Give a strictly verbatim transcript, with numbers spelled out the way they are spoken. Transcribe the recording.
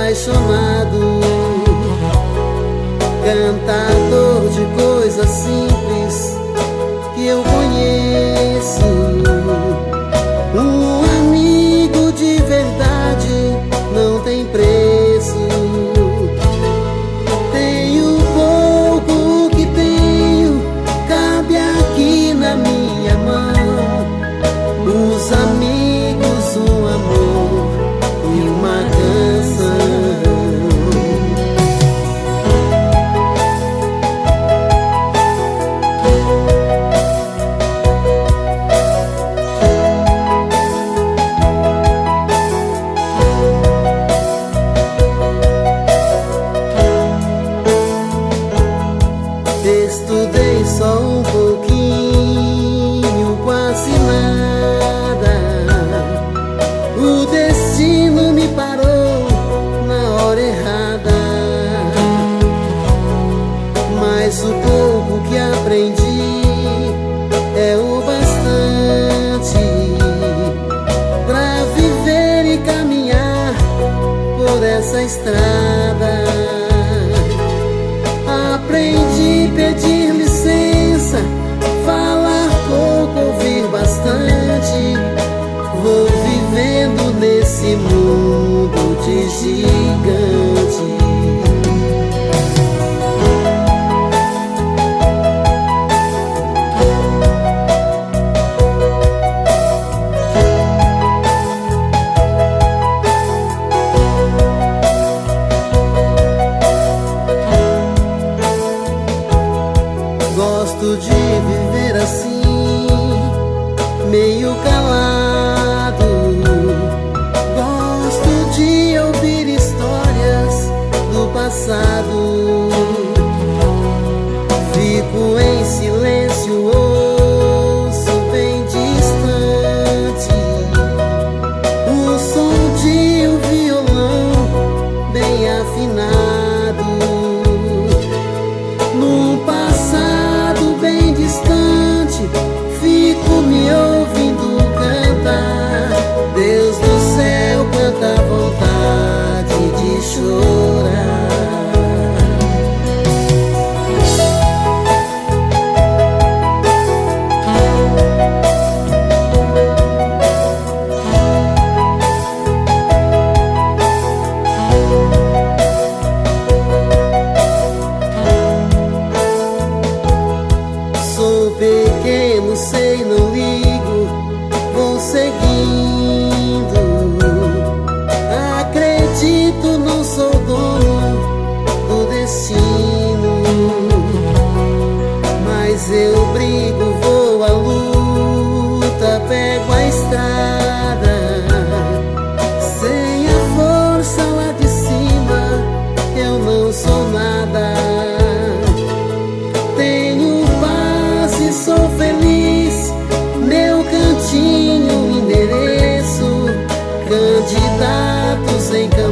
apaixonado, cantador de coisas simples que eu conheço. Um amigo de verdade não tem preço. Tenho pouco que tenho, cabe aqui na minha mão. Os amigos, um amor e uma canção. Estudei só um pouquinho, quase nada. O destino me parou na hora errada. Mas o pouco que aprendi é o bastante pra viver e caminhar por essa estrada. Aprendi a pedir licença, falar pouco, ouvir bastante. Vou vivendo nesse mundo de gigante. Gosto de viver assim, meio calado. Gosto de ouvir histórias do passado. Fico em silêncio, ouço bem distante o som de um violão bem afinado. Num passado bem distante, fico me ouvindo cantar. Deus do céu, quanta vontade de chorar. Sou pequeno, sei, não ligo, vou seguindo. Acredito, não sou dono do destino, mas eu brigo, vou à luta, pego a estrada. Sem a força lá de cima, eu não sou nada. Tenho paz e sou feliz, meu cantinho, endereço, candidatos em campo.